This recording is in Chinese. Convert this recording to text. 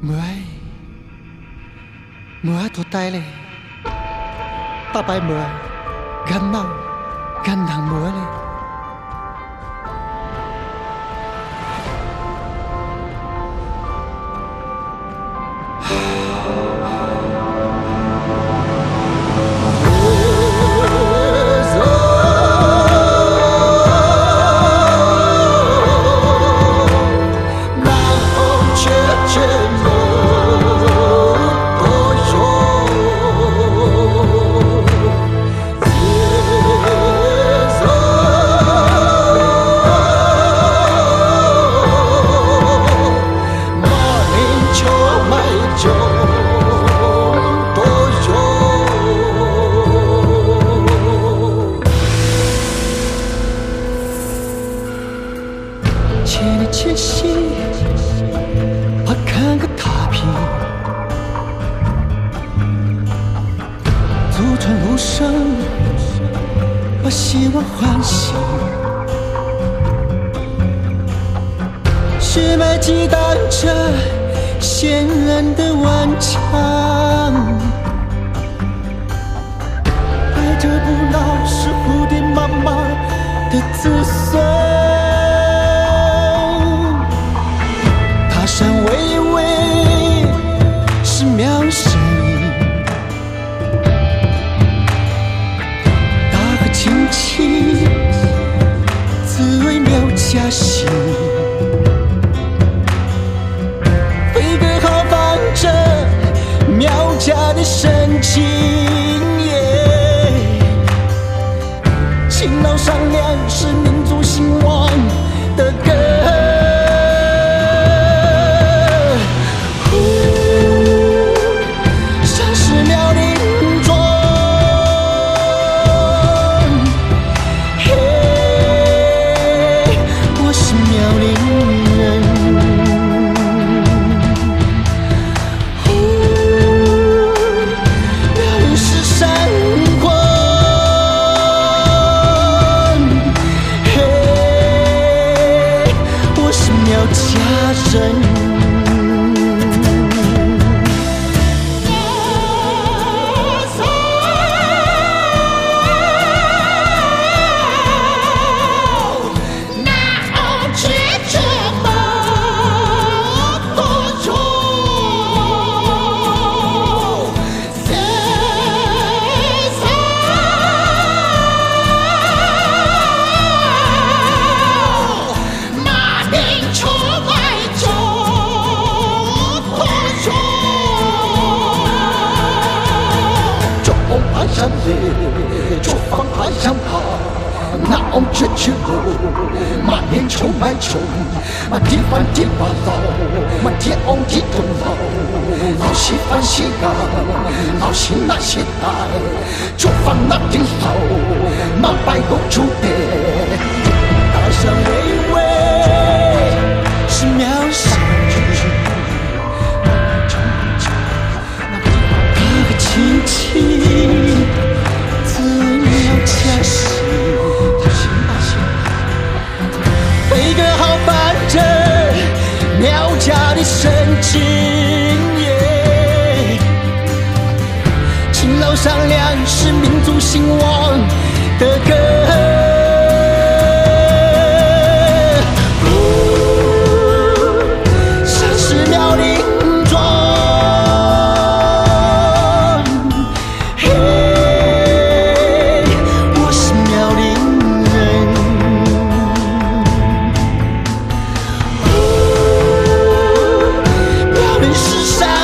mưa ấy mưa thua tay lên ta bay mưa gần nào gần thằng mưa lên前夕，我看个踏平，祖传路上，我希望唤醒，血脉激荡着鲜然的顽强，爱着不老是蝴蝶妈妈的子孙。山巍巍是渺声音，大河清清滋味苗家心，飞鸽号放着苗家的深情，勤劳善良是民族兴亡的根。作坊还想跑，那ông chết chưa đủ mà nên chống mái chống mà đi văn đi bà lâu mà đi ông đi tuần lâu老西番西港老西那些代作坊那顶楼嘛拜公主的大山巍巍是渺小那个亲戚飞鸽号伴着苗家的深情，勤劳善良是民族兴亡的根。山